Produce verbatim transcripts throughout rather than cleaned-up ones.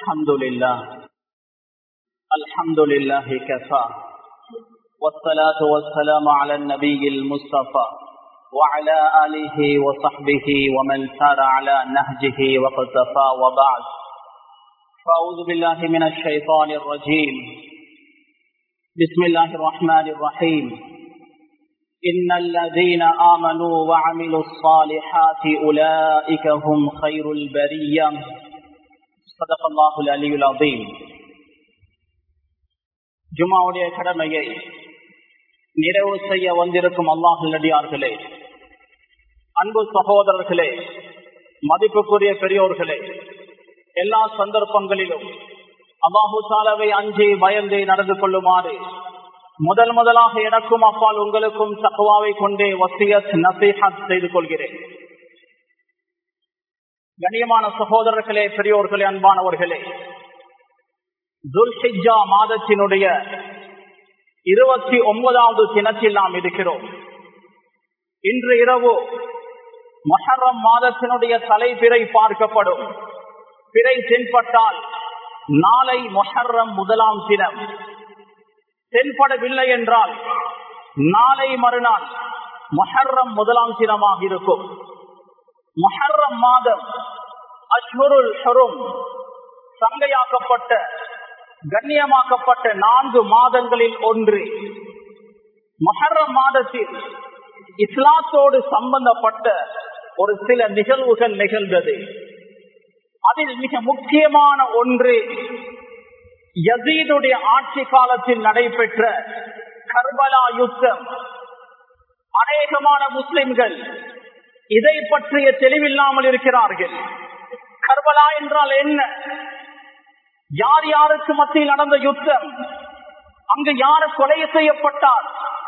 الحمد لله الحمد لله كفى والصلاة والسلام على النبي المصطفى وعلى آله وصحبه ومن سار على نهجه واقتفى وبعد فأعوذ بالله من الشيطان الرجيم بسم الله الرحمن الرحيم إن الذين آمنوا وعملوا الصالحات أولئك هم خير البرية صدق الله العلي العظيم. ஜும்ஆவுடைய கடமையை நிறைவு செய்ய வந்திருக்கும் அல்லாஹ்வின் அடியார்களே, அன்பு சகோதரர்களே, மதிப்புக்குரிய பெரியோர்களே, எல்லா சந்தர்ப்பங்களிலும் அல்லாஹு தஆலாவை அஞ்சி பயந்து நடந்து கொள்ளுமாறு முதல் முதலாக எனக்கும் அப்பால் உங்களுக்கும் தக்வாவை கொண்டே வசியத் நசீஹத் செய்து கொள்கிறேன். கண்ணியமான சகோதரர்களே, பெரியோர்களே, அன்பானவர்களே, துல்ஹிஜ்ஜா மாதத்தினுடைய இருபத்தி ஒன்பதாவது தினத்தில் நாம் இருக்கிறோம். இன்று இரவு முஹர்ரம் மாதத்தினுடைய தலைப்பிறை பார்க்கப்படும். பிறை தென்பட்டால் நாளை முஹர்ரம் முதலாம் தினம், தென்படவில்லை என்றால் நாளை மறுநாள் முஹர்ரம் முதலாம் தினமாக இருக்கும். முஹர்ரம் மாதம் அஷ்ஹுருல் ஹுரும், சங்கையாக்கப்பட்ட கண்ணியமாக்கப்பட்ட நான்கு மாதங்களில் ஒன்று. முஹர்ரம் மாதத்தில் இஸ்லாத்தோடு சம்பந்தப்பட்ட ஒரு சில நிகழ்வுகள் நிகழ்ந்தது. அதில் மிக முக்கியமான ஒன்று யசீதுடைய ஆட்சி காலத்தில் நடைபெற்ற கர்பலா யுத்தம். அநேகமான முஸ்லிம்கள் இதை பற்றிய தெளிவில்லாமல் இருக்கிறார்கள். கர்பலா என்றால் என்ன? யார் யாருக்கு மத்தியில் நடந்த யுத்தம்? அங்கு யார் கொலை செய்யப்பட்டார்?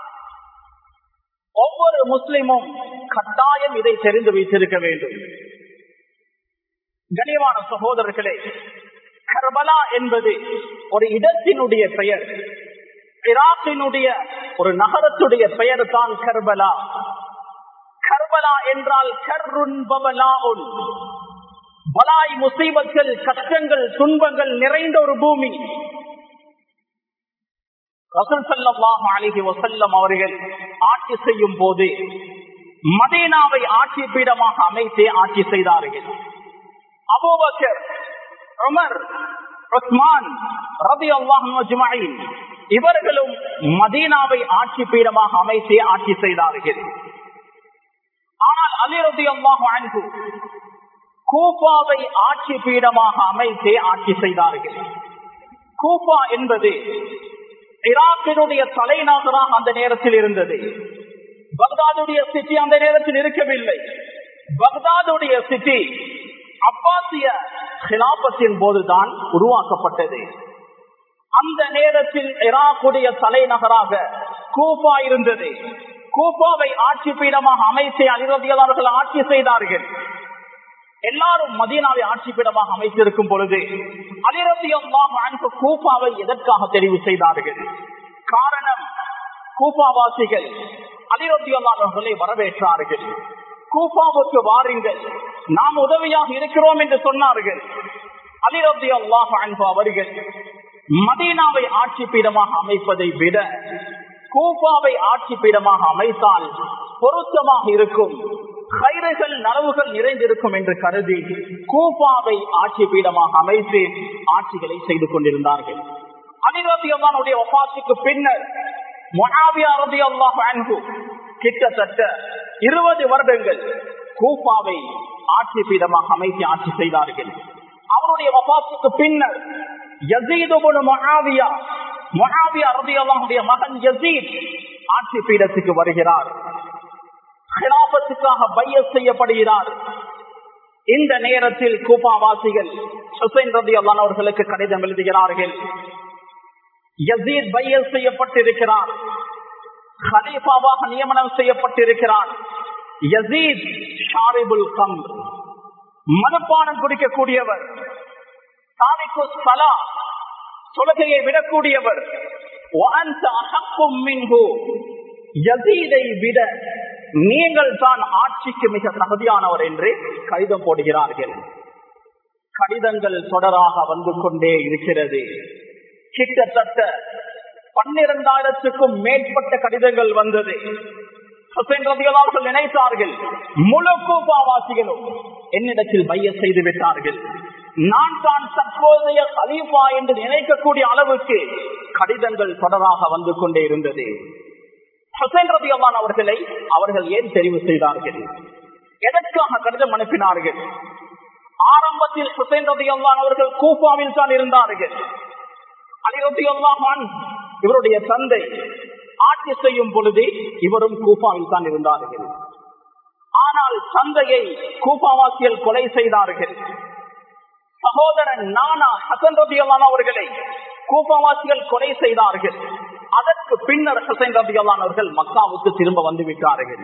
ஒவ்வொரு முஸ்லிமும் கட்டாயம் இதை தெரிந்து வைத்திருக்க வேண்டும். கண்ணியமான சகோதரர்களே, கர்பலா என்பது ஒரு இடத்தினுடைய பெயர். ஈராக்கினுடைய ஒரு நகரத்துடைய பெயர் தான் கர்பலா. கர்பலா என்றால் கர்ருன் பவலாஉன், பலாய் முசீபத்கள், கஷ்டங்கள், துன்பங்கள் நிறைந்த ஒரு பூமி. ரசூல் ஸல்லல்லாஹு அலைஹி வஸல்லம் அவர்கள் ஆட்சி செய்யும் போது மதீனாவை ஆட்சி பீடமாக அமைத்து ஆட்சி செய்தார்கள். அபூபக்கர், உமர், உஸ்மான் ரலியல்லாஹு அஜ்மஈன் இவர்களும் மதீனாவை ஆட்சி பீடமாக அமைத்து ஆட்சி செய்தார்கள். ஆனால் அலி ரலியல்லாஹு அன்ஹு கூஃபாவை ஆட்சி பீடமாக அமைத்து ஆட்சி செய்தார்கள். கூஃபா என்பது ஈராக்கினுடைய தலைநகராக அந்த நேரத்தில் இருந்தது. பக்தாதுடைய சிட்டி அந்த நேரத்தில் இருக்கவில்லை. பக்தாதுடைய சிட்டி அப்பாசிய ஹிலாபத்தின் போதுதான் உருவாக்கப்பட்டது. அந்த நேரத்தில் ஈராக்குடைய தலைநகராக கூஃபா இருந்தது. கூஃபாவை ஆட்சி பீடமாக அமைத்து அலி ரலியல்லாஹு அன்ஹு ஆட்சி செய்தார்கள். எல்லாரும் மதீனாவை ஆட்சி பீடமாக அமைத்திருக்கும் பொழுது அலி ரலியல்லாஹு அன்ஹு கூஃபாவை எதற்காக தெரிவு செய்தார்கள்? காரணம், கூஃபாவாசிகள் அலி ரலியல்லாஹு அன்ஹுவை வரவேற்றார்கள். கூஃபாவுக்கு வாருங்கள், நாம் உதவியாக இருக்கிறோம் என்று சொன்னார்கள். அலி ரலியல்லாஹு அன்ஹு அவர்கள் மதீனாவை ஆட்சி பீடமாக அமைப்பதை விட கூஃபாவை ஆட்சி பீடமாக அமைத்தால் பொருத்தமாக இருக்கும், கைர்கள் நலவுகள் நிறைந்திருக்கும் என்று கருதி கூஃபாவை ஆட்சி பீடமாக அமைத்து ஆட்சிகளை செய்து கொண்டிருந்தார்கள். அலி ரலியல்லாஹு அன்ஹுடைய வஃபாத்துக்கு பின்னர் முஆவியா ரலியல்லாஹு அன்ஹு கிட்டத்தட்ட இருபது வருடங்கள் கூஃபாவை ஆட்சி பீடமாக அமைத்து ஆட்சி செய்தார்கள். அவருடைய வஃபாத்துக்கு பின்னர் யஸீத் இப்னு முஆவியா, முஆவியா ரலியல்லாஹு அன்ஹுடைய மகன் யஸீத் ஆட்சி பீடத்துக்கு வருகிறார். ஹிலாஃபத்துக்காக பைஅத் செய்யப்படுகிறார். இந்த நேரத்தில் கூஃபாவாசிகள் ஹுசைன் ரலியல்லாஹு அன்ஹு அவர்களுக்கு கடிதம் எழுதுகிறார்கள். யஸீத் பைஅத் செய்யப்பட்டிருக்கிறார், கலீஃபாவாக நியமனம் செய்யப்பட்டிருக்கிறார். யஸீத் ஷாரிபுல் கம்ர், மதுபானம் குடிக்கக்கூடியவர். தாரிக்கு ஸலா, தொழுகையை விடக்கூடியவர். வஅன்த அஹக்கும் மின்ஹு, யஸீதை விட நீங்கள் தான் ஆட்சிக்கு மிக தகுதியானவர் என்று கடிதம் போடுகிறார்கள். கடிதங்கள் தொடராக வந்து கொண்டே இருக்கிறது. கிட்டத்தட்ட பன்னிரண்டாயிரத்துக்கும் மேற்பட்ட கடிதங்கள் வந்தது. ஹுசைன் ரலியல்லாஹு அன்ஹு நினைத்தார்கள், முழு கூஃபாவாசிகளும் என்னிடத்தில் பைஅத் செய்து விட்டார்கள், நான் தான் தற்போதைய கலீஃபா என்று நினைக்கக்கூடிய அளவுக்கு கடிதங்கள் தொடராக வந்து கொண்டே இருந்தது. ஹுசைன் ரலியல்லாஹு அன்ஹு அவர்களை அவர்கள் ஏன் தெரிவு செய்தார்கள்? எதற்காக கடிதம் அனுப்பினார்கள்? ஆரம்பத்தில் ஹுசைன் ரலியல்லாஹு அன்ஹு அவர்கள் கூஃபாவில் தான் இருந்தார்கள். அலி ரலியல்லாஹு அன்ஹு இவருடைய தந்தை ஆட்சி செய்யும் பொழுது இவரும் கூஃபாவில் தான் இருந்தார்கள். ஆனால் தந்தையை கூஃபாவாசிகள் கொலை செய்தார்கள். சகோதரன் நானா ஹசன் ரலியல்லாஹு அன்ஹு அவர்களை கூஃபாவாசிகள் கொலை செய்தார்கள். அதற்கு பின்னர் ஹுசைன் ரலியல்லாஹு அன்ஹு அவர்கள் மக்காவுக்கு திரும்ப வந்து விட்டார்கள்.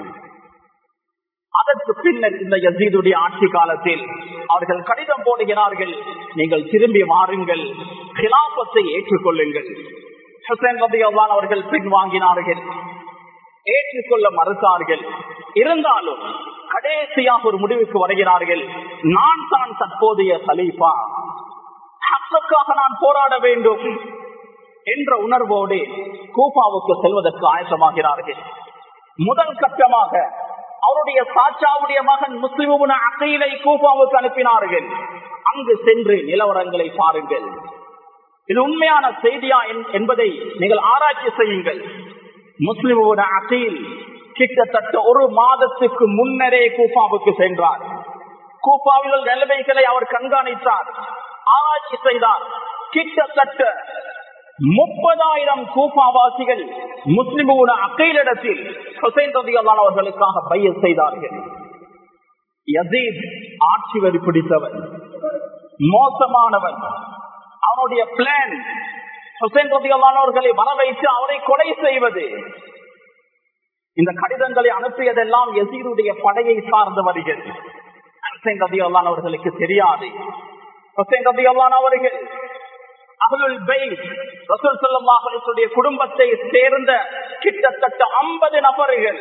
அதற்கு பின்னர் இந்த யசீதுடைய ஆட்சி காலத்தில் அவர்கள் கடிதம் போடுகிறார்கள், நீங்கள் திரும்பி வாருங்கள், கிலாபத்தை ஏற்றுக்கொள்ளுங்கள். ஹுசைன் ரலியல்லாஹு அன்ஹு அவர்கள் பின்வாங்கினார்கள், ஏற்றுக்கொள்ள மறுத்தார்கள். இருந்தாலும் கடைசியாக ஒரு முடிவுக்கு வருகிறார்கள், நான் தான் தற்போதைய கலீஃபா, ஹக்குக்காக நான் போராட வேண்டும் என்ற உணர்வோடு கூஃபாவுக்கு செல்வதற்கு ஆயத்தமாகிறார்கள். முதல் கட்டமாக அவருடைய சாச்சாவுடைய மகன் முஸ்லிம் இப்னு அகீலை கூஃபாவுக்கு அனுப்பினார்கள். அங்கு சென்று நிலவரங்களை பாருங்கள், இது உண்மையான செய்தியா என்பதை நீங்கள் ஆராய்ச்சி செய்யுங்கள். முஸ்லிம் இப்னு அகீல் கிட்டத்தட்ட ஒரு மாதத்துக்கு முன்னரே கூஃபாவுக்கு சென்றார். கூஃபாவில் நிலைமைகளை அவர் கண்காணித்தார், ஆராய்ச்சி செய்தார். கிட்டத்தட்ட முப்பதாயிரம் கூஃபாவாசிகள் முஸ்லிம் இப்னு அகீலிடத்தில் ஹுசைன் ரலியல்லாஹு அன்ஹு அவர்களுக்காக பைஅத் செய்தார்கள். யசீத் ஆட்சி வரி பிடித்தவன், மோசமானவன். அவனுடைய பிளான் ஹுசைன் ரலியல்லாஹு அன்ஹு அவர்களை வர வைத்து அவரை கொலை செய்வது. இந்த கடிதங்களை அனுப்பியதெல்லாம் யசீதுடைய படையை சார்ந்தவர்கள். ஹுசைன் ரலியல்லாஹு அன்ஹு அவர்களுக்கு தெரியாது. ஹுசைன் ரலியல்லாஹு அன்ஹு அவர்கள் அஹ்லுல் பைத் ரசூல் ஸல்லல்லாஹு அலைஹி வஸல்லம் குடும்பத்தை சேர்ந்த கிட்டத்தட்ட ஐம்பது நபர்கள்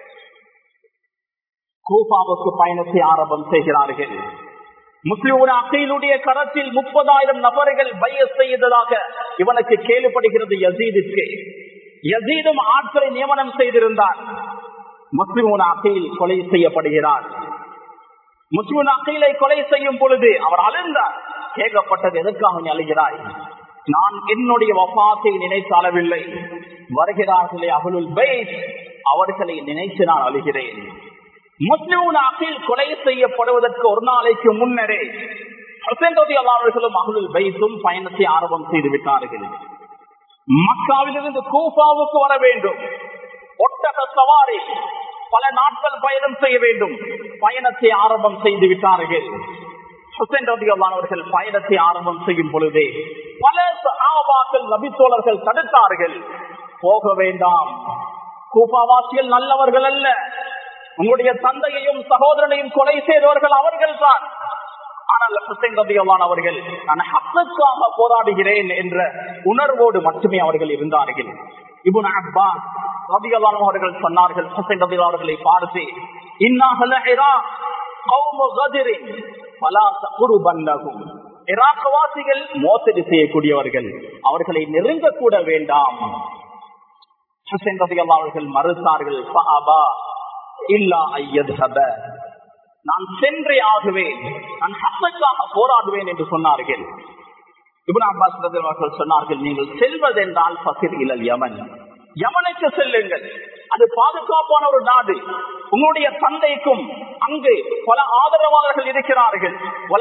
கூஃபாவுக்கு பயணத்தை ஆரம்பம் செய்கிறார்கள். முஸ்லிம் இப்னு அகீலுடைய கரத்தில் முப்பதாயிரம் நபர்கள் பைஅத் செய்ததாக இவனுக்கு கேள்விப்படுகிறது யசீதுக்கு. யசீதும் ஆட்களை நியமனம் செய்திருந்தார். முஸ்லிம் இப்னு அகீல் கொலை செய்யப்படுகிறார். முஸ்லிம் இப்னு அகீலை கொலை செய்யும் பொழுது அவர் அழுந்தார். கேட்கப்பட்டது, எதற்காக நீ அழுகிறாய்? நான் என்னுடைய வஃபாத்தை நினைத்து அழவில்லை, வருகிறார்களே அஹ்லுல் பைத் அவர்களை நினைத்து நான் அழுகிறேன். முஸ்லிம் இப்னு அகீல் கொலை செய்யப்படுவதற்கு ஒரு நாளைக்கு முன்னரே ஹுசைன் ரலியல்லாஹு அன்ஹு அவர்களும் அஹ்லுல் பைத்தும் பயணத்தை ஆரம்பம் செய்து விட்டார்கள். மக்காவிலிருந்து கூஃபாவுக்கு வர வேண்டும், ஒட்டக சவாரி, பல நாட்கள் பயணம் செய்ய வேண்டும். பயணத்தை ஆரம்பம் செய்து விட்டார்கள். ஹுசைன் ரலியல்லாஹு அன்ஹு அவர்கள் பயணத்தை ஆரம்பம் செய்யும் பொழுதே பல சஹாபாக்கள் நபி தோழர்கள் தடுத்தார்கள். போக வேண்டாம், கூஃபாவாசிகள் நல்லவர்கள் அல்ல, உங்களுடைய தந்தையையும் சகோதரனையும் கொலை செய்தவர்கள் அவர்கள் தான். ஆனால் ஹுசைன் ரலியல்லாஹு அன்ஹு அவர்கள் நான் ஹக்குக்காக போராடுகிறேன் என்ற உணர்வோடு மட்டுமே அவர்கள் இருந்தார்கள். இப்னு அப்பாஸ் ரலியல்லாஹு அன்ஹு அவர்கள் சொன்னார்கள் ஹுசைன் ரலியல்லாஹு அவர்களை பார்த்து, இன்னஹு லஇராக் கௌமு கத்ரின் ஃபலா தக்ருபன்னஹும், இராக் வாசிகள் மோசடி செய்யக்கூடியவர்கள், அவர்களை நெருங்க கூட வேண்டாம். ஹுசைன் ரலியல்லாஹு அவர்கள் மறுத்தார்கள். ஃபஅபா இல்லா அய்யத்ஹப, நான் சென்றே ஆகுவேன், நான் ஹக்குக்காக போராடுவேன் என்று சொன்னார்கள். இப்னு அப்பாஸ் ரலியல்லாஹு அவர்கள் சொன்னார்கள், நீங்கள் செல்வதென்றால் ஃபஸிர் இலல் யமன், யமனுக்கு செல்லுங்கள், அது பாதுகாப்பான ஒரு நாடு. உங்களுடைய தந்தைக்கும் அங்கு பல ஆதரவாளர்கள் இருக்கிறார்கள்.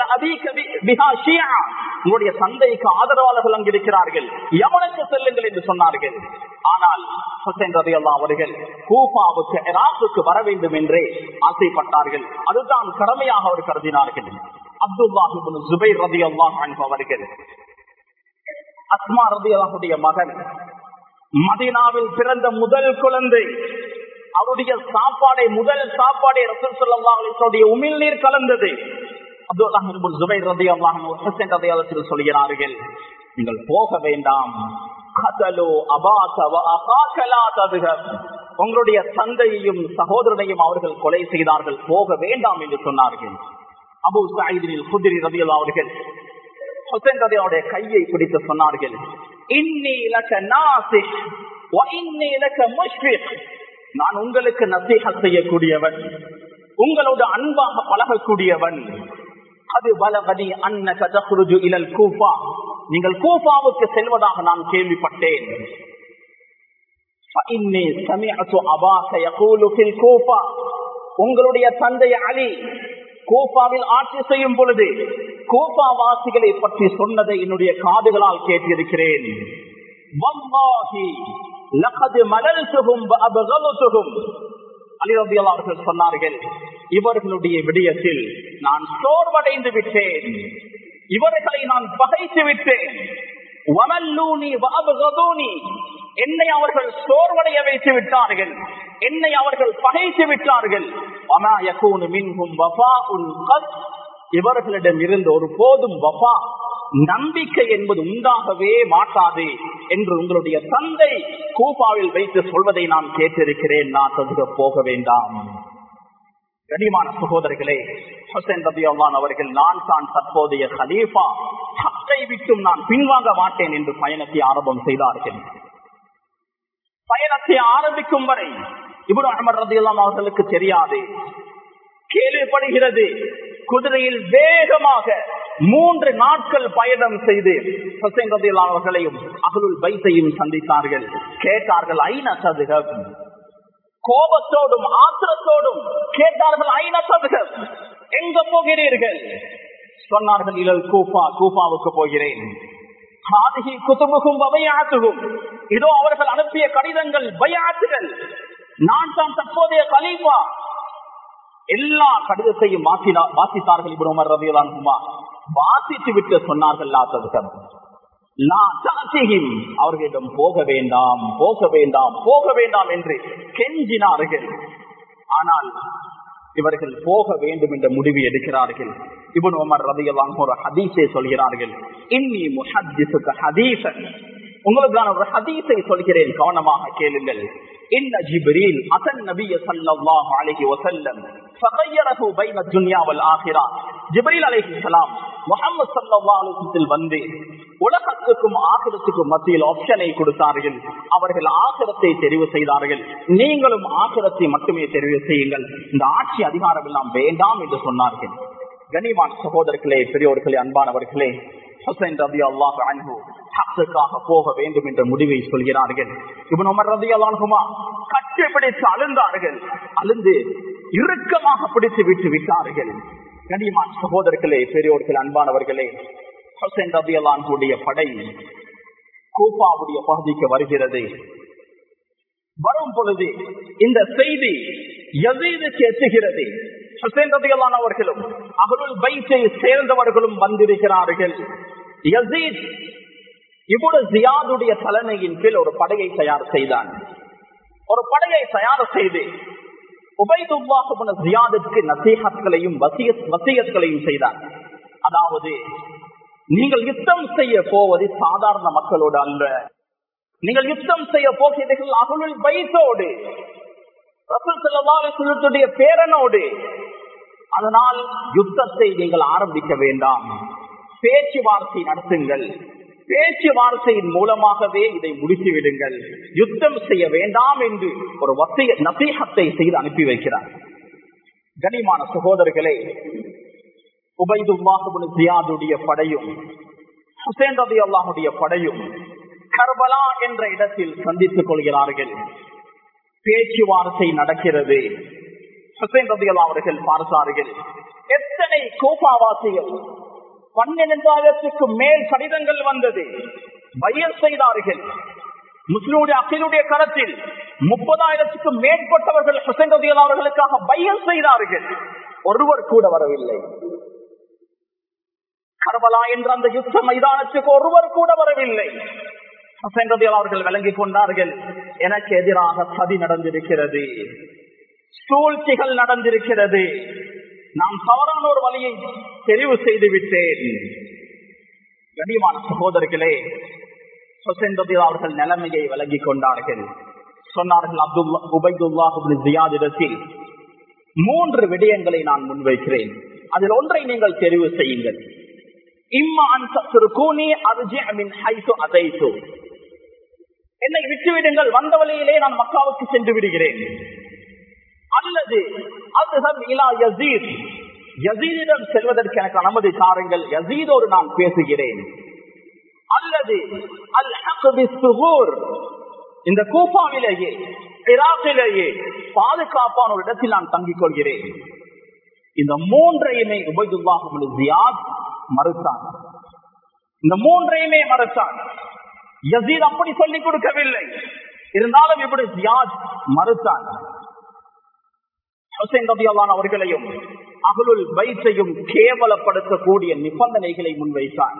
உங்களுடைய தந்தைக்கு ஆதரவாளர்கள் அங்கு இருக்கிறார்கள், யமனுக்கு செல்லுங்கள் என்று சொன்னார்கள். ஆனால் ஹுசைன் ரலியல்லாஹு அவர்கள் கூஃபாவுக்கு இராக்குக்கு வர வேண்டும் என்றே ஆசைப்பட்டார்கள். அதுதான் கடமையாக அவர் கருதினார்கள். அப்துல்லாஹ் இப்னு ஜுபைர் ரலியல்லாஹு அன்ஹு அவர்கள் அஸ்மா ரலியல்லாஹுடைய மகன், மதீனாவில் பிறந்த முதல் குழந்தை, அவருடைய சாப்பாடை முதல் சாப்பாடை ரசூல் ஸல்லல்லாஹு அலைஹி வஸல்லம் உமிழ்நீர் கலந்தது. அப்துல்லாஹ் இப்னு ஜுபைர் ரலியல்லாஹு அன்ஹு ஹுசைன் ரலியல்லாஹு அன்ஹு சொல்கிறார்கள், நீங்கள் போக வேண்டாம், கதலு அபாக வ அகாக லா தذهب, உங்களுடைய தந்தையையும் சகோதரனையும் அவர்கள் கொலை செய்தார்கள், போக வேண்டாம் என்று சொன்னார்கள். அபூ சயீத் அல்-குத்ரி ரலியல்லாஹு அவர்கள் ஹுசைன் ரலியல்லாஹுடைய கையை பிடித்து சொன்னார்கள், இன்னி லக நாசிஹ் வ இன்னி லக முஷ்ஃபிக். நான் உங்களுக்கு நசீஹத் செய்யக்கூடியவன், உங்களோட அன்பாக பழகக்கூடியவன். அது பலகதி அன்னக தக்ருஜு இலல் கூஃபா, நீங்கள் கூஃபாவுக்கு செல்வதாக நான் கேள்விப்பட்டேன். ஃபஇன்னி சமிஅது அபாக யகூலு ஃபில் கூஃபா, உங்களுடைய தந்தை அலி கூஃபாவில் ஆட்சி செய்யும் பொழுது கூஃபா வாசிகளை பற்றி சொன்னதை என்னுடைய காதுகளால் கேட்டிருக்கிறேன். வல்லாஹி லகத் மலல்துஹும் வ அப்கலதுஹும். அலி ரலியல்லாஹு அவர்கள் சொன்னார்கள், இவர்களுடைய விடயத்தில் நான் சோர்வடைந்து விட்டேன், இவர்களை நான் பகைத்து விட்டேன். வமல்லூனி வ அப்கதூனி, என்னை அவர்கள் சோர்வடைய வைத்து விட்டார்கள், என்னை அவர்கள் பகைத்து விட்டார்கள். வமா யகூனு மின்ஹும் வஃபாஉல் கத், இவர்களிடம் இருந்து ஒரு போதும் வஃபா நம்பிக்கை என்பது உண்டாகவே மாட்டாது என்று உங்களுடைய தந்தை கூஃபாவில் வைத்து சொல்வதை நான் கேட்டிருக்கிறேன். நான் அதுக்கு போக வேண்டாம். கனிமான சகோதரர்களே, ஹுசைன் ரலியல்லாஹு அவர்கள், நான் தான் தற்போதைய கலீஃபா, ஹக்கை விட்டும் நான் பின்வாங்க மாட்டேன் என்று பயணத்தை ஆரம்பம் செய்தார்கள். பயணத்தை ஆரம்பிக்கும் வரை இப்னு உமர் ரலியல்லாஹு அவர்களுக்கு தெரியாது. கேள்விப்படுகிறது, குதிரையில் வேகமாக மூன்று நாட்கள் பயணம் செய்து ஹுசைன் ரலியல்லாஹு அவர்களையும் அஹ்லுல் பைத்தையும் சந்தித்தார்கள். கேட்டார்கள், ஐன ததுஹப், கோபத்தோடும் ஆத்திரத்தோடும் கேட்டார்கள், ஐன ததுஹப், எங்க போகிறீர்கள்? சொன்னார்கள், இலல் கூஃபா, கூஃபாவுக்கு போகிறேன். ஹாதிஹி குதுபுஹும் வ பைஅத்துஹும், இதோ அவர்கள் அனுப்பிய கடிதங்கள், பைஅத்துகள், நான் தான் தற்போதைய கலீஃபா. எல்லா கடிதத்தையும் வாசித்தார்கள் இப்னு உமர் ரலியல்லாஹு அன்ஹுமா. வாசித்து விட்டு சொன்னார்கள், லா ததுஹப், லா தஅதிஹிம், அவர்களிடம் போக வேண்டாம், போக வேண்டாம், போக வேண்டாம் என்று கெஞ்சினார்கள். ஆனால் இவர்கள் போக வேண்டும் என்ற முடிவு எடுக்கிறார்கள். இப்னு உமர் ரலியல்லாஹு அன்ஹு ஒரு ஹதீஸை சொல்கிறார்கள், இன்னி முஹத்திஸுக ஹதீஸன், உங்களுக்கான ஒரு ஹதீஸை சொல்கிறேன், கவனமாக கேளுங்கள். இன்ன ஜிப்ரீல் அத்தன் நபிய ஸல்லல்லாஹு அலைஹி வஸல்லம் ஃபகய்யரஹு பைன துன்யா வல் ஆகிரா. ஜிப்ரீல் அலைஹிஸ்ஸலாம் முஹம்மது ஸல்லல்லாஹு அலைஹி வஸல்லம் வந்து உலகத்துக்கும் ஆகிரத்துக்கும் மத்தியில் ஆப்ஷனை கொடுத்தார்கள். அவர்கள் ஆகிரத்தை தெரிவு செய்தார்கள், நீங்களும் ஆகிரத்தை மட்டுமே தெரிவு செய்யுங்கள், இந்த ஆட்சி அதிகாரம் எல்லாம் வேண்டாம் என்று சொன்னார்கள். கனிவான் சகோதரர்களே, பெரியோர்களே, அன்பானவர்களே, ஹுசைன் ரலியல்லாஹு அன்ஹு ஹக்குக்காக போக வேண்டும் என்ற முடிவை சொல்கிறார்கள். இப்னு உமர் ரலியல்லாஹு அன்ஹுமா கட்டி பிடித்து அழுந்தார்கள். அழுந்து இறுக்கமாக பிடித்து விட்டு விட்டார்கள். கனிவான் சகோதரர்களே, பெரியோர்களே, அன்பானவர்களே, ஹுசைன் ரலியல்லாஹு அன்ஹுடைய படை கூஃபாவுடைய பகுதிக்கு வருகிறது. வரும் பொழுது இந்த செய்தி யஸீதுக்கு எட்டுகிறது. ஹுசைன் ரலியல்லாஹு அன்ஹு அவர்களும் அஹ்லுல் பைத்தை சேர்ந்தவர்களும் வந்திருக்கிறார்கள். யஸீத் இப்னு ஜியாதுடைய தலைமையின் கீழ் ஒரு படையை தயார் செய்தான். ஒரு படையை தயார் செய்து உபைதுல்லாஹ் இப்னு ஜியாதுக்கு நசீஹத்களையும் வசியத்களையும் செய்தான். அதாவது, நீங்கள் யுத்தம் செய்ய போவது சாதாரண மக்களோடு அல்ல, நீங்கள் யுத்தம் செய்ய போகிறீர்கள் அஹ்லுல் பைத்தோடு, ரசூல் ஸல்லல்லாஹு அலைஹி வஸல்லம் பேரனோடு. அதனால் யுத்தத்தை நீங்கள் ஆரம்பிக்க வேண்டாம், பேச்சுவார்த்தை நடத்துங்கள், பேச்சுவார்த்தையின் மூலமாகவே இதை முடித்து விடுங்கள், யுத்தம் செய்ய வேண்டாம் என்று ஒரு வசிய நசீஹத்தை செய்து அனுப்பி வைக்கிறார். கனிமான சகோதரர்களே, உபைதுல்லாஹ் இப்னு ஜியாதுடைய படையும் ஹுசைன் ரலியல்லாஹுடைய படையும் கர்பலா என்ற இடத்தில் சந்தித்துக் கொள்கிறார்கள். பேச்சுவார்த்தை நடக்கிறது. ஹுசைன் ரலியல்லாஹு அவர்கள் பார்த்தார்கள், எத்தனை கூஃபாவாசிகள், பன்னிரண்டாயிரத்துக்கு மேல் கடிதங்கள் வந்தது, பைஅத் செய்தார்கள். முஸ்லிமுடைய அக்கீலுடைய கரத்தில் முப்பதாயிரத்துக்கும் மேற்பட்டவர்கள் ஹுசைன் ரலியல்லாஹு அவர்களுக்காக பைஅத் செய்தார்கள். ஒருவர் கூட வரவில்லை. கர்பலா என்ற அந்த யுத்த மைதானத்துக்கு ஒருவர் கூட வரவில்லை. ஹுசைன் ரலியல்லாஹு அவர்கள் விளங்கிக் கொண்டார்கள், எனக்கு எதிராக சதி நடந்திருக்கிறது, சூழ்ச்சிகள் நடந்திருக்கிறது, நான் தவறான ஒரு வழியை தெரிவு செய்து விட்டேன். கனிவான சகோதரர்களே, ஹுசைன் ரலியல்லாஹு அவர்கள் நிலைமையை விளங்கிக் கொண்டார்கள். சொன்னார்கள், அப்துல்லா உபைதுல்லாஹ் இப்னு ஜியாத் இடத்தில் மூன்று விடயங்களை நான் முன்வைக்கிறேன். அதில் ஒன்றை நீங்கள் தெரிவு செய்யுங்கள். இம்மா அன்சூனி அர்ஜிமின் ஹைசு அதைசு, என்னை விட்டுவிடுங்கள், வந்த வழியிலே நான் மக்காவுக்கு சென்று விடுகிறேன். அல்லது அத்ஹப் இலா யஸீத், யஸீதிடம் செல்வதற்கு எனக்கு அனுமதி தாருங்கள், யஸீதோடு நான் பேசுகிறேன். அல்லது அல் ஹக் பிஸ்ஸுகூர், இந்த கூஃபாவிலேயே இராக்கிலேயே பாதுகாப்பான ஒரு இடத்தில் நான் தங்கிக் கொள்கிறேன். இந்த மூன்றையுமே உபைதுல்லாஹ் இப்னு ஜியாத் மறுத்தான். இந்த மூன்றையுமே மறுத்தான். யஸீத் அப்படி சொல்லிக் கொடுக்கவில்லை, இருந்தாலும் இப்னு ஜியாத் மறுத்தான். ஹுசைன் ரலியல்லாஹு அன்ஹு அவர்களையும் அஹ்லுல் பைத்தையும் கேவலப்படுத்தக்கூடிய நிபந்தனைகளை முன்வைத்தான்.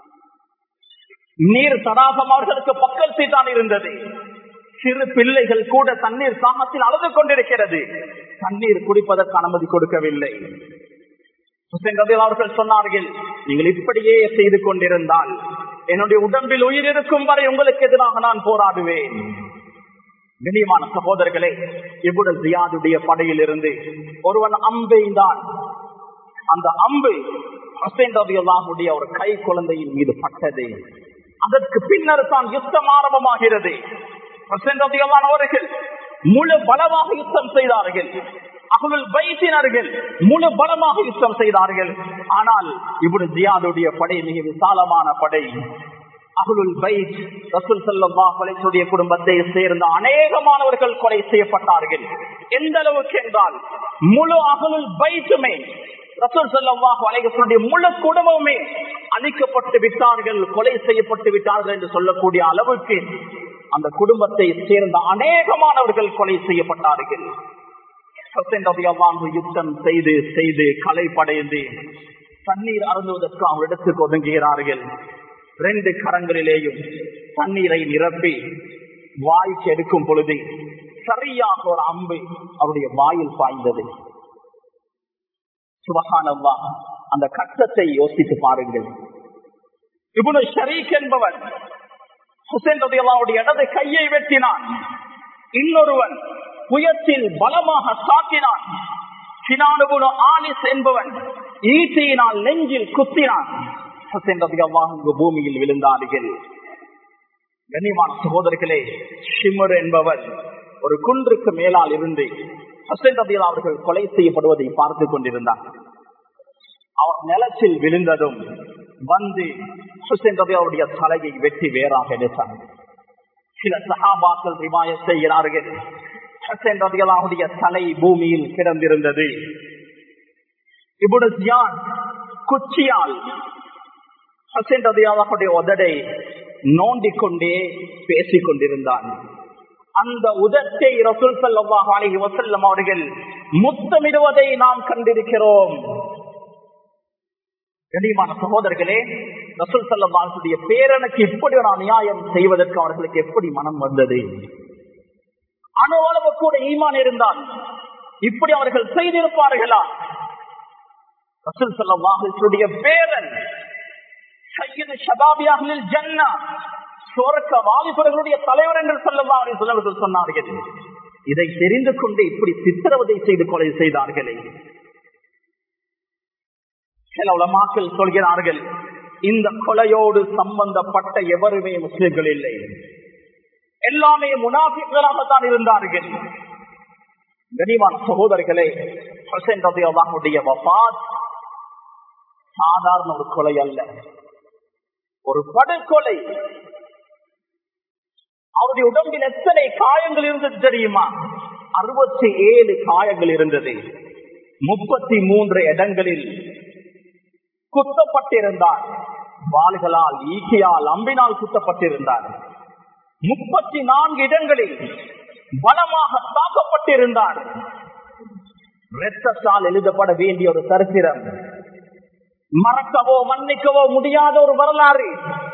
நீர் தடாகம் அவர்களுக்கு பக்கத்தில் தான் இருந்தது. சிறு பிள்ளைகள் கூட தண்ணீர் தாகத்தில் அழுது கொண்டிருக்கிறது, தண்ணீர் குடிப்பதற்கு அனுமதி கொடுக்கவில்லை. ஹுசைன் ரலியல்லாஹு அவர்கள் சொன்னார்கள், நீங்கள் இப்படியே செய்து கொண்டிருந்தால் என்னுடைய உடம்பில் உயிர் இருக்கும் வரை உங்களுக்கு எதிராக நான் போராடுவேன். கண்ணியமான சகோதரர்களே, இப்னு ஜியாதுடைய படையில் இருந்து ஒருவன் அம்பெய்தான். அந்த அம்பு ஹுசைன் ரலியல்லாஹுடைய ஒரு கை குழந்தையின் மீது பட்டது. அதற்கு பின்னர் தான் யுத்தம் ஆரம்பமாகிறது. ஹுசைன் ரலியல்லாஹு அவர்கள் முழு பலமாக யுத்தம் செய்தார்கள். அஹ்லுல் பைத்தினர்கள் முழு பலமாக யுத்தம் செய்தார்கள். ஆனால் இப்னு ஜியாதுடைய படை மிக விசாலமான படை. அஹ்லுல் பைத் ரசூல் ஸல்லல்லாஹு அலைஹி வஸல்லம் குடும்பத்தை சேர்ந்த அநேகமானவர்கள் கொலை செய்யப்பட்டார்கள். எந்த அளவுக்கு என்றால் முழு அஹ்லுல் பைத்துமே, ரசூல் ஸல்லல்லாஹு அலைஹி வஸல்லம் முழு குடும்பமே அழிக்கப்பட்டு விட்டார்கள், கொலை செய்யப்பட்டு விட்டார்கள் என்று சொல்லக்கூடிய அளவுக்கு அந்த குடும்பத்தை சேர்ந்த அநேகமானவர்கள் கொலை செய்யப்பட்டார்கள். ஹுசைன் ரலியல்லாஹு அன்ஹு யுத்தம் செய்து செய்து களைப்படைந்து தண்ணீர் அருந்துவதற்கு அவரிடத்துக்கு ஒதுங்குகிறார்கள். ரெண்டு கரங்களிலேயும் தண்ணீரை நிரப்பி வாய்க்கு எடுக்கும் பொழுது சரியாக ஒரு அம்பு அவருடைய வாயில் பாய்ந்தது. சுப்ஹானல்லாஹ், அந்த கட்டத்தை யோசித்து பாருங்கள். இப்னு ஷரீக் என்பவன் ஹுசைன் ரலியல்லாஹு இடது கையை வெட்டினான். இன்னொருவன் புயத்தில் பலமாக சாக்கினான். சினான் இப்னு ஆனிஸ் என்பவன் ஈட்டியினால் நெஞ்சில் குத்தினான். ஹுசைன் ரலியல்லாஹு பூமியில் விழுந்தார்கள். கண்ணியமான சகோதரர்களே, ஷிமர் என்பவர் ஒரு குன்றுக்கு மேலால் இருந்து ஹுசைன் ரலியல்லாஹு அவர்கள் கொலை செய்யப்படுவதை பார்த்து கொண்டிருந்தார். அவர் நிலத்தில் விழுந்ததும் வந்து ஹுசைன் ரலியல்லாஹுடைய தலையை வெட்டி வேறாக எடுத்தார். சில சஹாபாக்கள் ரிவாயத் செய்கிறார்கள், ஹுசைன் ரலியல்லாஹுடைய தலை பூமியில் கிடந்திருந்தது. இப்னு ஜியாத் குச்சியால் ஹுசைன் ரலியல்லாஹுடைய உதடை நோண்டிக் கொண்டே பேசிக் கொண்டிருந்தான். அந்த உதட்டை ரசூல் ஸல்லல்லாஹு அலைஹி வஸல்லம் அவர்கள் முத்தமிடுவதை நாம் கண்டிருக்கிறோம். கண்ணியமான சகோதரர்களே, ரசூல் ஸல்லல்லாஹு அலைஹி வஸல்லம் பேரனுக்கு இப்படி ஒரு அநியாயம் செய்வதற்கு அவர்களுக்கு எப்படி மனம் வந்தது? அணுவளவு கூட ஈமான் இருந்தால் இப்படி அவர்கள் செய்திருப்பார்களா? ரசூல் ஸல்லல்லாஹு அலைஹி வஸல்லம் பேரன் சய்யிது ஷபாபி அஹ்லில் ஜன்னah, சொர்க்க வாலிபர்களுடைய தலைவர் என்று ஸல்லல்லாஹு அலைஹி வஸல்லம் சொன்னார்கள். இதை தெரிந்து கொண்டு இப்படி சித்திரவதை செய்து கொலை செய்தார்களே. சில உலமாக்கள் சொல்கிறார்கள், இந்த கொலையோடு சம்பந்தப்பட்ட எவருமே முஸ்லிம்கள் இல்லை, எல்லாமே முனாஃபிக்குகளாகத்தான் இருந்தார்கள். கனிமான் சகோதரர்களே, ஹுசைன் ரலியல்லாஹுடைய வஃபாத் சாதாரண ஒரு கொலை அல்ல, ஒரு படுகொலை. அவருடைய உடம்பில் எத்தனை காயங்கள் இருந்தது தெரியுமா? அறுபத்தி ஏழு காயங்கள் இருந்தது. முப்பத்தி மூன்று இடங்களில் குத்தப்பட்டிருந்தார். வாள்களால், ஈட்டியால், அம்பினால் குத்தப்பட்டிருந்தார். முப்பத்தி நான்கு இடங்களில் பலமாக தாக்கப்பட்டிருந்தார். இரத்தத்தால் எழுதப்பட வேண்டிய ஒரு சரித்திரம், மறக்கவோ மன்னிக்கவோ முடியாத ஒரு வரலாறு.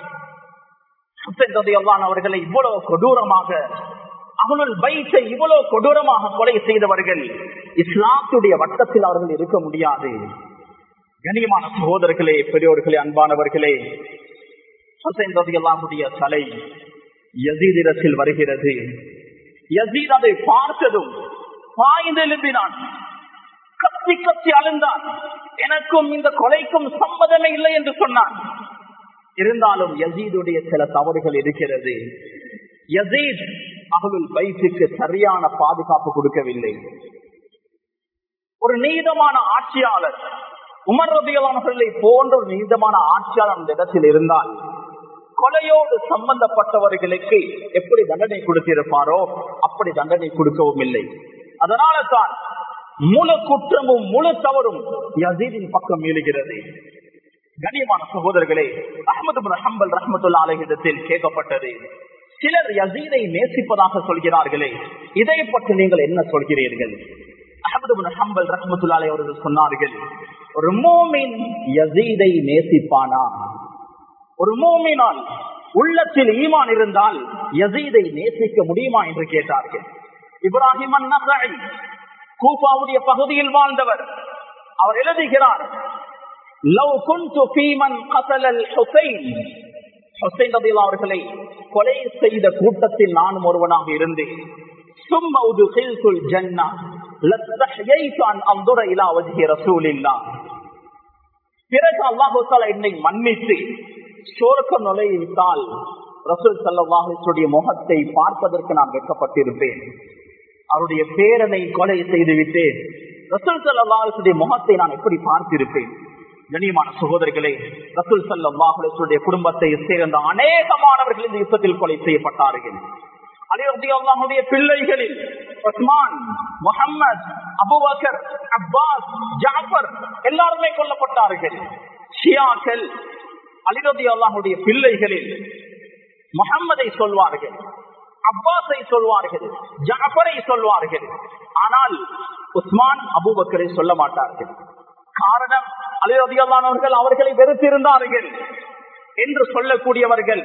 அவர்களை இவ்வளவு கொடூரமாக, அஹ்லுல் பைத்தை இவ்வளவு கொடூரமாக கொலை செய்தவர்கள் இஸ்லாத்துடைய வட்டத்தில் அவர்கள் இருக்க முடியாது. கண்ணியமான சகோதரர்களே, பெரியோர்களே, அன்பானவர்களே, ஹுசைன் ரலியல்லாஹுடைய தலை யஸீதிடத்தில் வருகிறது. யஸீத் அதை பார்த்ததும் பாய்ந்து எழுப்பினான், கத்தி கத்தி அழுந்தான். எனக்கும் இந்த கொலைக்கும் சம்மதமே இல்லை என்று சொன்னான். இருந்தாலும் யசீதுடைய சில தவறுகள் இருக்கிறது. யசீத் அஹ்லுல் பைத்துக்கு சரியான பாதுகாப்பு கொடுக்கவில்லை. ஒரு நீதமான ஆட்சியாளர், உமர் ரலியல்லாஹு அன்ஹு போன்ற ஒரு நீதமான ஆட்சியாளர் அந்த இடத்தில் இருந்தால் கொலையோடு சம்பந்தப்பட்டவர்களுக்கு எப்படி தண்டனை கொடுத்திருப்பாரோ அப்படி தண்டனை கொடுக்கவும் இல்லை. அதனால தான் முழு குற்றமும் முழு தவறும் யசீதின் பக்கம் மீளுகிறது. கண்ணியமான சகோதரர்களே, அஹ்மது இப்னு ஹம்பல் ரஹ்மத்துல்லாஹி அலைஹி இடத்தில் கேட்கப்பட்டது, சிலர் யசீதை நேசிப்பதாக சொல்கிறார்களே, இதை பற்றி நீங்கள் என்ன சொல்கிறீர்கள்? அஹ்மது இப்னு ஹம்பல் ரஹ்மத்துல்லாஹி அலைஹி அவர்கள் சொன்னார்கள், ஒரு மூமின் யசீதை நேசிப்பானா? ஒரு மூமினால் உள்ளத்தில் ஈமான் இருந்தால் யசீதை நேசிக்க முடியுமா என்று கேட்டார்கள். இப்ராஹிம் அன்-நஸஇ கூஃபாவுடைய பகுதியில் வாழ்ந்தவர், அவர் எழுதுகிறார், லவ் குன்து ஃபீமன் கஸலல் ஹுசைன், ஹுசைன் ரலியல்லாஹு அவர்களை கொலை செய்த கூட்டத்தில் நானும் ஒருவனாக இருந்தேன், சும்ம உத்கில்துல் ஜன்னah லஸ்தஹயைது அன் அன்துர இலா வஜ்ஹி ரசூலில்லாஹ், பிறகு அல்லாஹ் தஆலா என்னை மன்னித்து சொர்க்கம் நுழைவித்தால் ரசூல் ஸல்லல்லாஹு அலைஹி வஸல்லம் முகத்தை பார்ப்பதற்கு நான் வெட்கப்பட்டிருப்பேன். அவருடைய பேரனை கொலை செய்து விட்டேன், ரசூல் ஸல்லல்லாஹு அலைஹி வஸல்லம் முகத்தை நான் எப்படி பார்த்திருப்பேன்? கண்ணியமான சகோதரர்களே, ரசூல் ஸல்லல்லாஹு அலைஹி வஸல்லம் குடும்பத்தை சேர்ந்த அநேகமானவர்கள் இந்த யுத்தத்தில் கொலை செய்யப்பட்டார்கள். அலி ரலியல்லாஹு அன்ஹுடைய பிள்ளைகளில் உஸ்மான், முஹம்மத், அபூபக்கர், அப்பாஸ், ஜாஃபர் எல்லாருமே கொல்லப்பட்டார்கள். ஷியாக்கள் அலி ரலியல்லாஹு அன்ஹுடைய பிள்ளைகளில் முஹம்மதை சொல்வார்கள், அப்பாஸை சொல்வார்கள், ஜாஃபரை சொல்வார்கள். ஆனால் உஸ்மான், அபூபக்கரை சொல்ல மாட்டார்கள். காரணம், அலி ரலியல்லாஹு அன்ஹு அவர்களை வெறுத்திருந்தார்கள் என்று சொல்லக்கூடியவர்கள்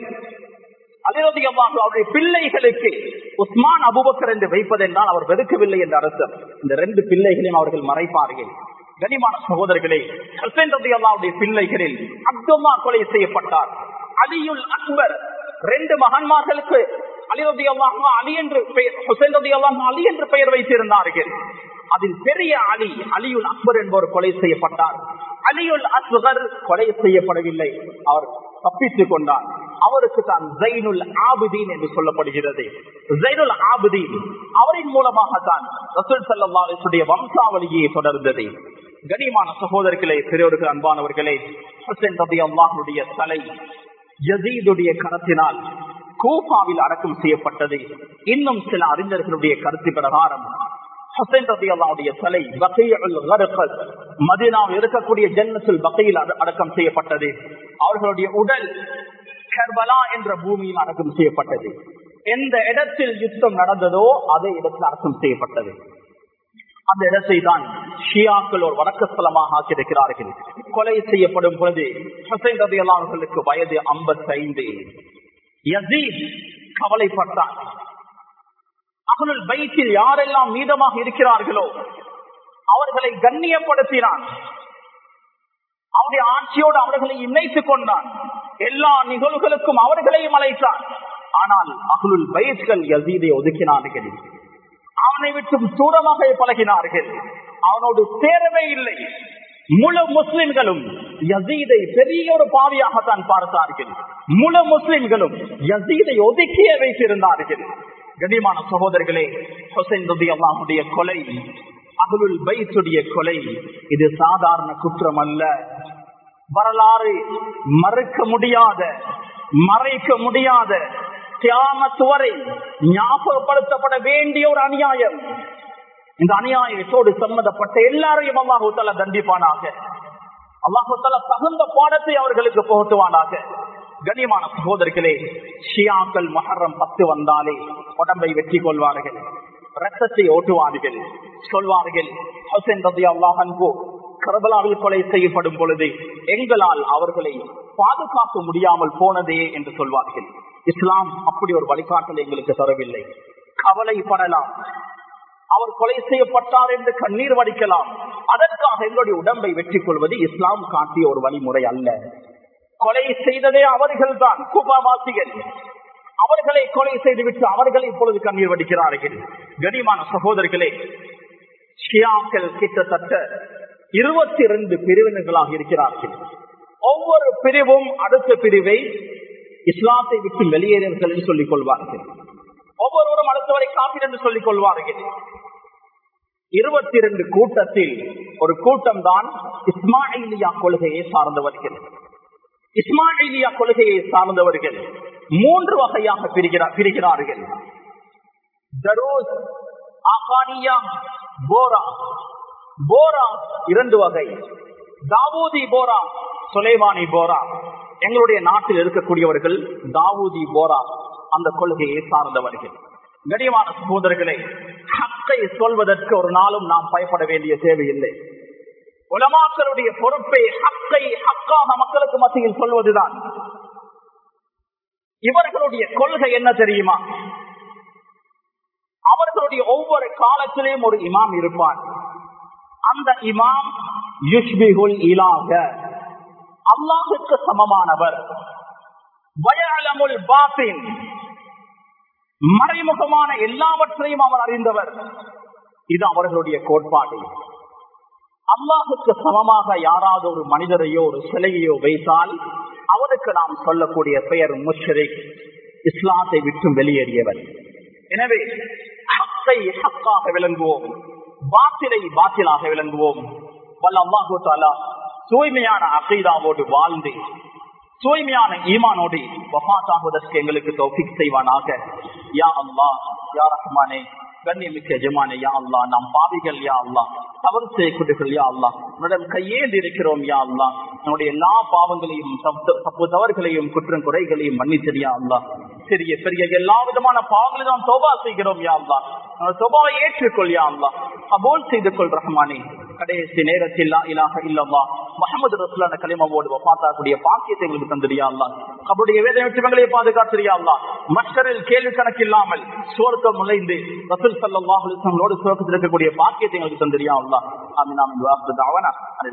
அலி ரலியல்லாஹு அன்ஹு அவருடைய பிள்ளைகளுக்கு உஸ்மான், அபூபக்கர் என்று வைப்பதென்றால் அவர் வெறுக்கவில்லை என்ற அர்த்தம். இந்த ரெண்டு பிள்ளைகளையும் அவர்கள் மறைப்பார்கள். கனிமான சகோதரர்களே, ஹுசைன் ரலியல்லாஹு அன்ஹுடைய பிள்ளைகளில் அப்துல்லா கொலை செய்யப்பட்டார். அலியுல் அக்பர், ரெண்டு மகன்மார்களுக்கு அலி ரலியல்லாஹு அன்ஹு அலி என்று பெயர், ஹுசைன் ரலியல்லாஹு அன்ஹு அலி என்று பெயர் வைத்திருந்தார்கள். அதில் பெரிய அலி, அலியுல் அக்பர் என்பவர் கொலை செய்யப்பட்டார். அலியுல் அஸ்கர் கொலை செய்யப்படவில்லை, அவர் தப்பித்துக் கொண்டார். அவருக்கு தான் ஜைனுல் ஆபிதீன் என்று சொல்லப்படுகிறது. ஜைனுல் ஆபிதீன் அவரின் மூலமாகத்தான் ரசூல் ஸல்லல்லாஹு அலைஹி வஸல்லம் வம்சாவளியை தொடர்ந்தது. கனிமான சகோதரர்களே, பெரியோர்கள், அன்பானவர்களே, ஹுசைன் ரலியல்லாஹு அன்ஹுடைய தலை யசீதுடைய கரத்தினால் கூஃபாவில் அடக்கம் செய்யப்பட்டது. இன்னும் சில அறிஞர்களுடைய கருத்து பிரகாரம் ஹுசைன் ரலியல்லாஹு அன்ஹுடைய தலை பகீஉல் கர்கத், மதீனாவில் இருக்கக்கூடிய ஜன்னத்துல் பகீல் அடக்கம் செய்யப்பட்டது. அவர்களுடைய உடல் கர்பலா என்ற பூமியில் அடக்கம் செய்யப்பட்டது. எந்த இடத்தில் யுத்தம் நடந்ததோ அதே இடத்தில் அடக்கம் செய்யப்பட்டது. அந்த இடத்தை தான் ஷியாக்கள் ஒரு வணக்கஸ்தலமாக ஆக்கியிருக்கிறார்கள். கொலை செய்யப்படும் பொழுது ஹுசைன் ரலியல்லாஹு அன்ஹு அவர்களுக்கு வயது ஐம்பத்தி ஐந்து. யசீத் கவலைப்பட்டார். அஹ்லுல் பைத்தில் யாரெல்லாம் மீதமாக இருக்கிறார்களோ அவர்களை கண்ணியப்படுத்தினான். அவருடைய ஆட்சியோடு அவர்களை இணைத்துக் கொண்டான். எல்லா நிகழ்வுகளுக்கும் அவர்களையும் அழைத்தான். ஆனால் அஹ்லுல் பைத்கள் யசீதை ஒதுக்கினார்கள். அவனை விட்டு தூரமாக பழகினார்கள். அவனோடு சேரவே இல்லை. முழு முஸ்லிம்களும் யசீதை பெரிய ஒரு பாவியாகத்தான் பார்த்தார்கள். முழு முஸ்லிம்களும் யசீதை ஒதுக்கியே வைத்திருந்தார்கள். கண்ணியமான சகோதரர்களே, ஹுசைன் ரலியல்லாஹு அன்ஹுடைய கொலை, அஹ்லுல் பைத்துடைய கொலை, இது சாதாரண குற்றம் அல்ல. வரலாறு மறுக்க முடியாத, மறைக்க முடியாத, கியாமத் வரை ஞாபகப்படுத்தப்பட வேண்டிய ஒரு அநியாயம். இந்த அநியாயத்தோடு சம்பந்தப்பட்ட எல்லாரையும் அல்லாஹ் தஆலா தண்டிப்பானாக. அல்லாஹ் தஆலா தகுந்த பாடத்தை அவர்களுக்கு புகட்டுவானாக. கண்ணியமான சகோதரர்களே, ஷியாக்கள் முஹர்ரம் பத்து வந்தாலே உடம்பை வெற்றி கொள்வார்கள், ரத்தத்தை ஓட்டுவார்கள், சொல்வார்கள் ஹுசைன் ரலியல்லாஹு அன்ஹு கர்பலாவில் கொலை செய்யப்படும் பொழுது எங்களால் அவர்களை பாதுகாக்க முடியாமல் போனதே என்று சொல்வார்கள். இஸ்லாம் அப்படி ஒரு வழிகாட்டல் எங்களுக்கு தரவில்லை. கவலைப்படலாம், அவர் கொலை செய்யப்பட்டார் என்று கண்ணீர் வடிக்கலாம், அதற்காக எங்களுடைய உடம்பை வெற்றி கொள்வது இஸ்லாம் காட்டிய ஒரு வழிமுறை அல்ல. கொலை செய்ததே அவர்கள் தான், கூபாவாசிகள். அவர்களை கொலை செய்துவிட்டு அவர்கள் இப்பொழுது கண்ணீர் வடிக்கிறார்கள். கனிமான சகோதரர்களே, ஷியாக்கள் கிட்டத்தட்ட இருபத்தி இரண்டு பிரிவினர்களாக இருக்கிறார்கள். ஒவ்வொரு பிரிவும் அடுத்த பிரிவை இஸ்லாத்தை விட்டு வெளியேறியவர்கள் என்று சொல்லிக் கொள்வார்கள். ஒவ்வொருவரும் அடுத்தவரை காப்பீர் என்று சொல்லிக் கொள்வார்கள். இருபத்தி இரண்டு கூட்டத்தில் ஒரு கூட்டம் தான் இஸ்மாயிலியா கொள்கையை சார்ந்தவர்கள். இஸ்மாயிலியா கொள்கையை சார்ந்தவர்கள் மூன்று வகையாக பிரிகிறார்கள். தரூஸ், ஆகானியா, போரா. போரா இரண்டு வகை. தாவூதி போரா, சுலைமானி போரா. எங்களுடைய நாட்டில் இருக்கக்கூடியவர்கள் தாவூதி போரா அந்த கொள்கையை சார்ந்தவர்கள். கண்ணியமான சகோதரர்களே, ஹக்கை சொல்வதற்கு ஒரு நாளும் நாம் பயப்பட வேண்டிய தேவையில்லை. உலமாக்களுடைய பொறுப்பை ஹக்கை ஹக்காக மக்களுக்கு மத்தியில் சொல்வதுதான். இவர்களுடைய கொள்கை என்ன தெரியுமா? அவர்களுடைய ஒவ்வொரு காலத்திலேயும் ஒரு இமாம் இருப்பார். அந்த இமாம் யுஷ்பிஹுல் இலாஹ, அல்லாஹ்வுக்கு சமமானவர். வயஅலமுல் பாத்தின், மறைமுகமான எல்லாவற்றையும் அவர் அறிந்தவர். இது அவர்களுடைய கோட்பாடு. அல்லாஹுக்கு சமமாக யாராவது ஒரு மனிதரையோ ஒரு சிலையையோ வைத்தால் அவருக்கு நாம் சொல்லக்கூடிய பெயர் முஷ்ரிக், இஸ்லாத்தை விட்டு வெளியேறியவர். எனவே ஹக்கை ஹக்காக விளங்குவோம், பாத்திலை பாத்திலாக விளங்குவோம். வல்ல அல்லாஹு தஆலா தூய்மையான அகீதாவோடு வாழ்ந்து தூய்மையான ஈமானோடு வஃபாத்தாகுவதற்கு எங்களுக்கு தௌஃபீக் செய்வானாக. யா அல்லாஹ், யா ரஹ்மானே, கண்ணியமிக்க எஜமானே, யா அல்லாஹ், நாம் பாவிகள் யா அல்லாஹ், தவறு செய்யக்கூடியவர்கள் யா அல்லாஹ், உன்னிடம் கையேந்தி இருக்கிறோம் யா அல்லாஹ். நம்முடைய எல்லா பாவங்களையும் தப்பு தவறுகளையும் குற்றம் குறைகளையும் மன்னித்தது யா அல்லாஹ். சிறிய பெரிய எல்லா விதமான பாவங்களையும் நாம் தௌபா செய்கிறோம் யா அல்லாஹ். நம்ம தௌபாவை ஏற்றுக்கொள் யா அல்லாஹ், கபூல் செய்து கொள் ரஹ்மானே. கடைசி நேரத்தில் லா இலாஹ இல்லல்லாஹ் முஹம்மது ரசூலுல்லாஹ் கலிமாவோடு வஃபாத்தாகக்கூடிய பாக்கியத்தை எங்களுக்கு தந்திரியா அல்லாஹ். கபருடைய வேதனை விட்டு எங்களை பாதுகாத்திரியா அல்லாஹ். மஹ்ஷரில் கேள்வி கணக்கில்லாமல் சுவர்க்கம் நுழைந்து ரசூல் ஸல்லல்லாஹு அலைஹி வஸல்லமோடு சுவர்க்கத்தில் இருக்கக்கூடிய பாக்கியத்தை எங்களுக்கு தந்திரியா அல்லாஹ். ஆமீன் ஆமீன்.